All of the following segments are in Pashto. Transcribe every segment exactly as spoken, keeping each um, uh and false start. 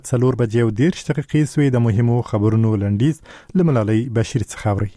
څلور بجې او دېرش دقیقې سوې. د مهمو خبرونو لنډیز له ملالۍ بشیر څخه اورئ.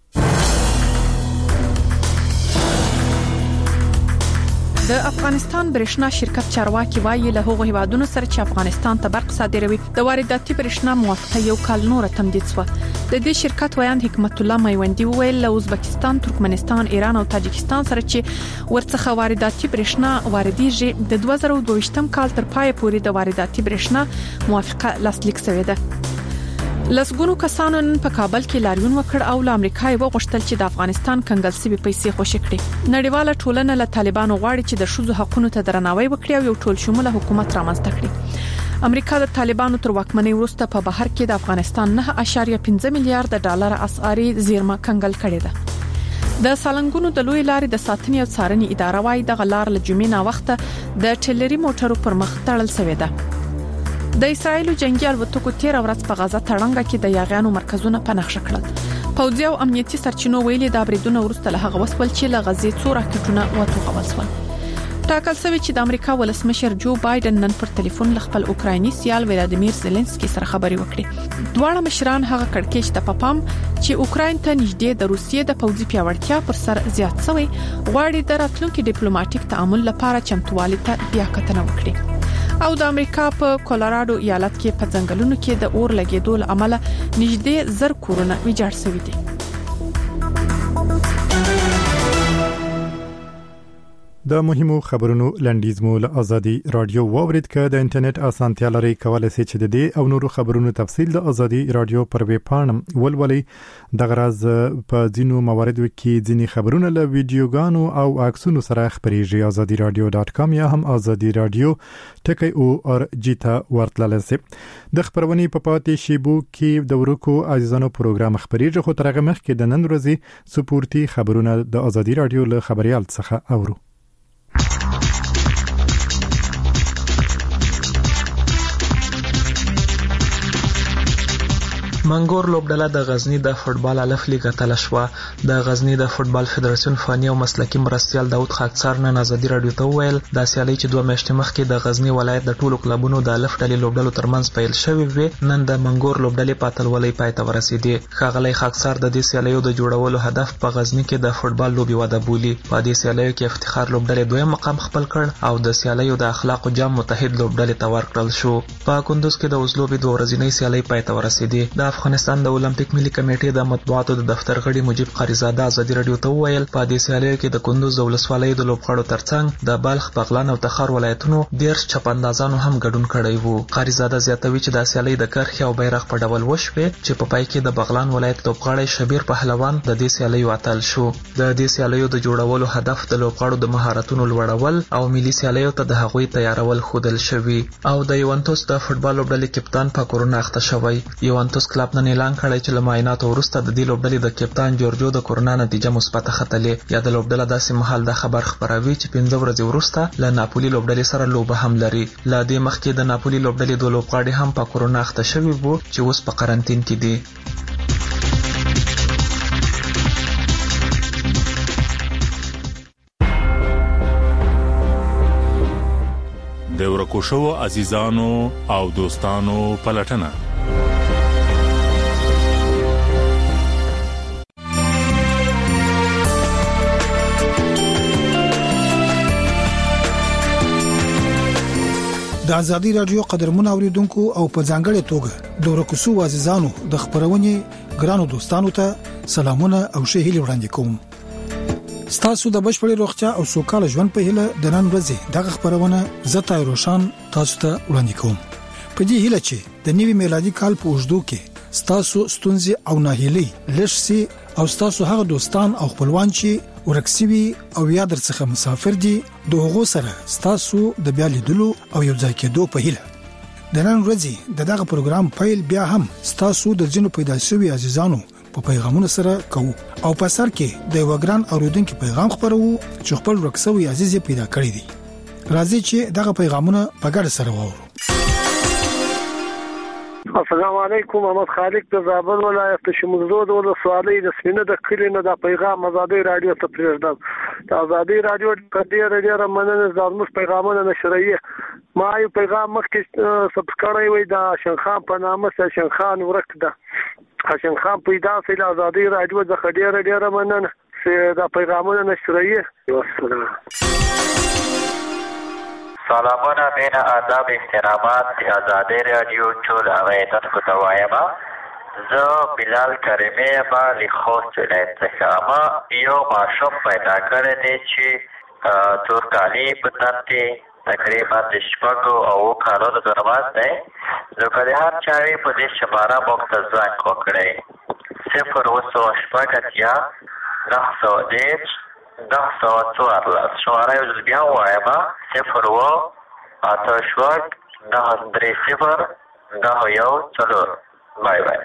د افغانستان برېښنا شرکت چارواکي وایي له هغو هیوادونو سره چې افغانستان ته برق صادروي د وارداتي برېښنا موافقه یو کال نور تمدید شوه. د دې شرکت ویان حکمت الله میوندی ویل له ازبکستان، ترکمنستان، ایران او تاجکستان سره چې ورڅخه وارداتي برېښنا واردېږي د دوه زره دوه ویشتم کال تر پای پورې د وارداتي برېښنا موافقه لاسلیک شوې ده. لسګونو کسانو نن په کابل کې لاریون وکړ او له امریکا یې وغوښتل چې د افغانستان کنګل سوي پیسې خوشي کړي. نړیواله ټولنه له طالبانو غواړي چې د ښځو حقوقو ته درناوی وکړي او یو ټول شموله حکومت رامنځته کړي. امریکا د طالبانو تر واکمنۍ وروسته په بهر کې د افغانستان نه اشاریه پنځه میلیارډ ډالر اسعاري زیرمه کنګل کړې ده. د سالنګونو د لوی لارې د ساتنې او څارنې اداره وايي د غلار له جمعې نه وخت د ټلري موټرو پر مخ تړل شوې ده. د اسرایلو جنگي الوتکو تیر ورځ په غزه تړنګه کې د یاغیانو مرکزونه په نقشه کړل. پوځي او امنیتي سرچینو ویلي د بریدونو وروسته له هغه وسول چې له غزې څو راکټونه وټوغول شول. ټاکل شوی چې د امریکا ولسمشر جو بایدن نن پر ټلیفون له خپل اوکرایني سیال ولادیمیر زيلنسکي سره خبرې وکړې. دواړه مشران هغه کړکېچ ته پپام چې اوکراین ته نږدې د روسیې د پوځي پیاوړتیا پر سر زیات شوی غواړي د راتلونکي ډیپلوماټیک تعامل لپاره چمتووالي ته بیا کتنه وکړي. او د امریکا په کولراډو ایالت کې په ځنګلونو کې د اور لګیدو له امله نږدې زر کورونه ویجاړ شوي دي. د مهمو خبرونو لنډیز مو له ازادي رادیو واورید ک د انټرنیټ اسانتیا لري کولای شئ چې د دې او نورو خبرونو تفصیل د ازادي رادیو پر ویب پاڼه ولولئ. د غرض په ځینو مواردو کې ځینی خبرونه له ویډیوګانو او عکسونو سره خبريږي. ازادي رادیو ډاټ کام یا هم ازادي رادیو ټکی او ار جی تا ورتلل سي. د خبرونې په پاتې شیبو کې د ورکو عزیزانو پروګرام خبريږي خو ترغه مخ کې د نن ورځې سپورتي خبرونه د ازادي رادیو له خبريال څخه اورو. منګور لوبډله د غزنی د فوتبال الف لیګ اتل شو. د غزنی د فوتبال فدراسیون فني او مسلکي مرستيال داوود خاکسار نن ازادي رادیو ته ویل د سیالي چې دوه میاشتې مخکې د غزنی ولایت د ټولو کلبونو د الف ډلې لوبډلو ترمنځ پیل شوی وي نن د منګور لوبډلې پاتلولې پای ته ورسېدي. خاغلی خاکسار د دې سیالیو د جوړولو هدف په غزنی کې د فوتبال لوبي وده بولی. په دې سیالیو کې افتخار لوبډلې دویم مقام خپل کړ او د سیالیو د اخلاقو جام متحد لوبډلې ته ورکړل شو. په کندوز کې د وزلوبي دوه ورځې سیالي پای ته ورسېدي. د افغانستان د اولمپیک ملي کمیټې د مطبوعاتو د دفتر غړي مجيب قریزاده ازادي رادیو ته ویل په دې سیالیو کې د کندوز ولسوالۍ د لوبغاړو ترڅنګ د بلخ، بغلان او تخار ولایتونو ډیر چپندازانو هم ګډون کړی وو. قریزاده زیاتوي چې د سیالۍ د کرښې او بیرغ په ډول وشوي چې په پای کې د بغلان ولایت لوبغاړی شبیر پهلوان د دې سیالیو اتل شو. د دې سیالیو د جوړولو هدف د لوبغاړو د مهارتونو لوړول او ملي سیالیو ته د هغوی تیارول خودل شوی. او د یوونتوس د فوتبال لوبډلې کپتان په کورونا اخته شوی. یوونتوس کلب نن اعلان کړی چې له معایناتو وروسته د دې لوبډلې د کپتان جورجو د کورونا نتیجه مثبت ختلې. یا د لوبډله داسې مهال د خبر خبروي چې پنځه ورځې وروسته له ناپولي لوبډلې سره لوبه هم لري. له دې مخکې د ناپولي لوبډلې دوه لوبغاړي هم په کورونا اخته شوي وو چې اوس په قرنطین کې دي. د ورکو شو عزیزانو او دوستانو پلټنه. د ازادي رادیو قدرمن اوریدونکو او په ځانګړي توګه د ورکوسو عزیزانو د خبرونې ګرانو دوستانو ته سلامونه او ښه هیله وړاندې کوم. ستاسو د بشپړې روغتیا او سوکاله ژوند په هیله د نن ورځې دغه خبرونه زتا روشان تاسو ته وړاندې کوم. په دې هیله چې د نوي میلادي کال په اوږدو کې ستاسو ستونزې او ناهیلي لږ سي او ستاسو هغه دوستان او خپلوان چې ورکسوي او یا درڅخه مسافر دي د هغو سره ستاسو د بیا لیدلو او یو ځای کېدو په هیله. د نن ورځې د دغه پروګرام پیل بیا هم ستاسو د ځینو پیدا شوي عزیزانو په پیغامونو سره کوو او په سر کې د وګران اوریدونکو پیغام خبرو چې خپل ورکسوي عزیز پیدا کړی دي. راځي چې دغه پیغامونه په ګډه سره وورو. السلام علیکم. محمد خالق د زابل ولایت شمزود ولسوالۍ د سپینه د کلینو د پیغام آزادي رادیو ته پریږدم. د آزادي رادیو د ډېر ډېر مننه زموږ پیغامونه نشرایي. ما یو پیغام مخکې سبسکرایب وي د شنخان په نامه سره شنخان ورک ده. شنخان پیدا سي د آزادي رادیو د ډېر ډېر مننه چې د پیغامونه نشرایي. والسلام. سلامونه بین آداب احترامات د آزادی رادیو ټول اوریدونکو ته وایم. زه بلال کریمي یم له خوست ولایت څخه. ما یو ماشوم پیدا کړی دی چې تورکالي په تن کې تقریبا د شپږو او کالونو درماز دی. نو که د هر چا وي په دې شماره موږ ته زنګ وکړئ. صفر اوه سوه شپږ اتیا نهه سوه دېرش نهه سوه څوارلس. شماره یو ځل بیا ووایم: صفر اوه اته شپږ نهه درې صفر نهه یو څلور. بای بای.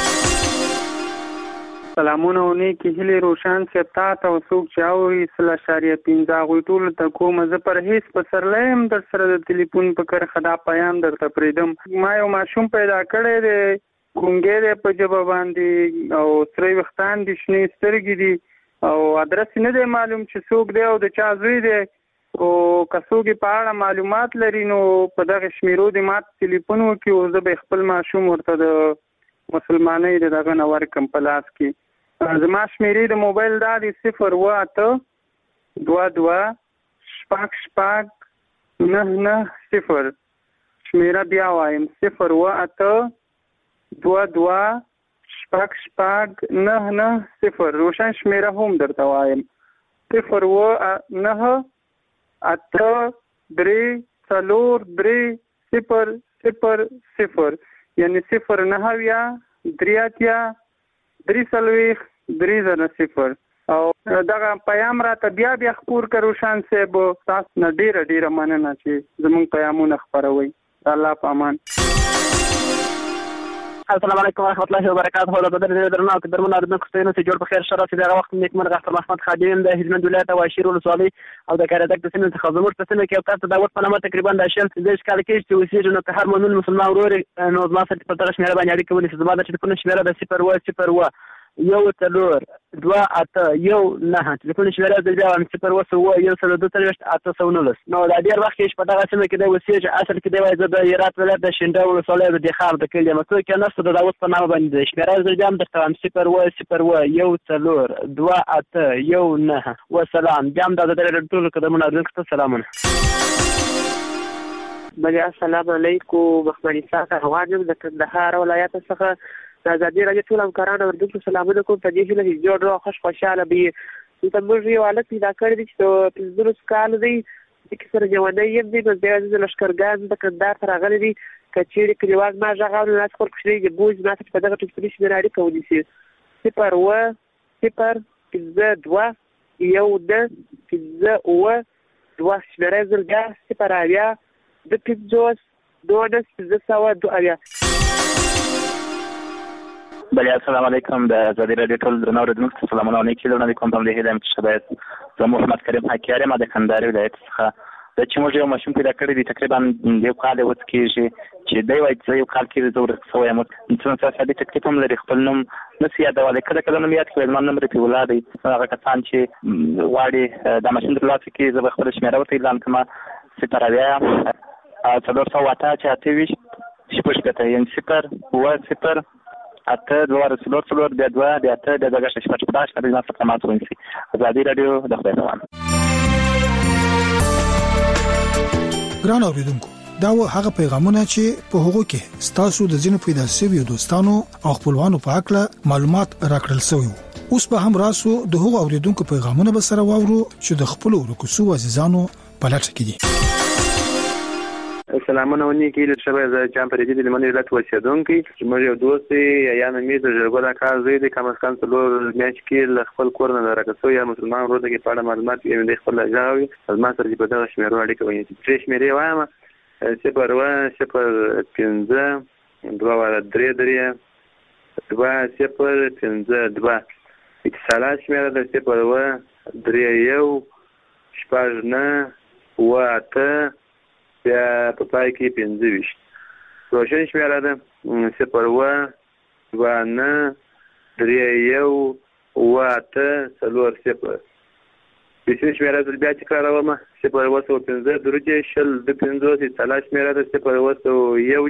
سلامونه او نیکې هیلې روشن صاحب تا ته او څوک چې اوري سل اشاریه پنځه هغوی ټولو ته کوم. زه پر هېڅ پسرلی یم در سره د تلیفون په کرښه دا پیام درته پرېږدم. ما یو ماشوم پیدا کړی دی، ګونګی دی په ژبه باندې او سرې ویښتان دي، شنې سترګې دي او ادرس نه دی معلوم چې څوک دی او د چا زوی دی. او که څوک په اړه معلومات لري نو په دغه شمیرو دې ماته تلیفون وکړي او زه به خپل ماشوم ورته د مسلمانۍ د دغه نه ورکړم په لاس کې. زما شمیرې د موبایل دا دی: صفر اوه اته دوه دوه شپږ شپږ نهه نهه صفر. شمیره بیا وایم: صفر اوه اته دوه دوه شپږ شپږ نهه نهه صفر. روشن شمیره هم درته وایم: صفر اوه نهه اته درې څلور درې صفر صفر صفر. یعنی صفر نهه اویا درې اتیا درې څلوېښت درې زره صفر. او دغه پیام راته بیا بیا خپور کړه روشن صاحب. تاسو نه ډېره ډېره مننه چې زموږ پیامونه خپروئ. الله په امان. السلام علیکم ورحمۃ اللہ وبرکاتہ. له بدر دې درنه او درمن اردن کوستینو چې جوړ په خیر شرف دې هغه وخت نیک مرغ اختر محمد خادم د هلمند ولایت او شیرو ولسوالۍ او د کاردک د سیمې څخه زموږ په سیمه کې یو کس د داوود په نامه تقریبا د شل دېرش کاله کېږي چې اوسېږي. نو که هر مؤمن مسلمان ورور نو زما سره په دغه شمېره باندې اړیکه ونیسي. زما د ټلیفون شمېره د صفر اوه صفر اوه یو څلور دوه اته یو نهه. ټلیفون شمېره د بیا وایم: صفر اوه اوه یو سل دوه څلوېښت اته سوه نولس. نو دا ډېر وخت کېږي په دغه سیمه کې دی اوسېږي. اصل کې دی وایي زه د هرات ولایت د شینډه ولسوالۍ د دېخار د کلي یم. څوک یې نشته د داود په نامه باندې دی. شمېره زه بیا هم درته وایم: صفر اوه صفر اوه یو څلور دوه اته یو نهه. وسلام. بیا هم دا د ټولو قدمونو اورېدونکو ته سلامونه. بله السلام علیکم. محمد اسحاق افغان یم د کندهار ولایت څخه. د آزادي رادیو ټول همکارانو اورېدونکو سلامونه کوم. په دې هیله چې جوړ روغ خوش خوشحاله وي. دلته موږ یو هلک پیدا کړی دی چې د پنځلس کالو دی. دې سره ژوندی یم دی. نو بیا د لښکرګاه د کندهار ته راغلی دی. که چېرې کلیوال ما غږ اوري نو خپل کوچنی د بوج ما ته په دغه ټلیفوني شمېره اړیکه ونیسي: صفر اوه صفر پنځه دوه یو نه پنځه اوه دوه. شمېره یې ځل بیا: صفر اویا دوه پنځوس دوه نهه پنځه سوه دوه اویا. بله السلام علیکم. د آزادي رادیو ټول درنو اورېدونکو ته سلامونه او نیکې لرنه کوم. په همدې هیله یم چې ښه باید. زه محمد کریم حکیار یم د کندهار ولایت څخه. دا چې موږ یو ماشوم پیدا کړی دی تقریبا یو کال یې اوس کېږي چې دی وایي چې یو کال کېږي زه ورک شوی یم. څومره ساسادي تکلیف هم لري. خپل نوم نسي یادولی. کله کله نوم یاد کړي. زما نوم رفیع الله دی. هغه کسان چې غواړي دا ماشوم ترلاسه کړي زه به خپله شمېره ورته اعلان کړم: صفر اویا څلور سوه اته چې اته ویشت شپږ شپېته. یعنې صفر اوه صفر اته دوه څلور څلور بیا دوه بیا اته بیا دوه شپږ شپږ شپږ. زما څخه ماته ونیسي. آزادي رادیو د خدای په امان. ګران اوریدونکو، دا و هغه پیغامونه چې په هغو کې ستاسو د ځینو پیدا شویو دوستانو او خپلوانو په اړه معلومات راکړل شوی. اوس به هم راسو د هغو اوریدونکو پیغامونه به سره واورو چې د خپل ورکوسو عزیزانو په لټه کې دي. سلامونه او نیکې هیلې شوی. زه جان فریدي د هلمند ولایت اوسېدونکی چې موږ یو دوست دی یا نوم یې د ژړګل اکا زوی دی. کم از کم څلور میاشتې کې له خپل کور نه د راکړ شوي یا مسلمان ورور ته کې په اړه معلومات وي. دی خپل غږ اوري. زما سره چې په دغه شمېرو اړیکه ونیسي. درې شمېرې وایم: صفر اوه صفر پنځه دوه درې درې دوه صفر پنځه دوه. اتصالات شمېره ده: صفر اوه درې یو شپږ نهه اوه اته بیا په پای کې پنځه ویشت. روشن شمیره ده صفر و دوه نه درې یو اوه اته څلور صفر. پیسې شمیره زه بیا تکراروم صفر اوه سوه پنځه درې شل دوه پنځوس طلا شمیره ده صفر اوه سوه یو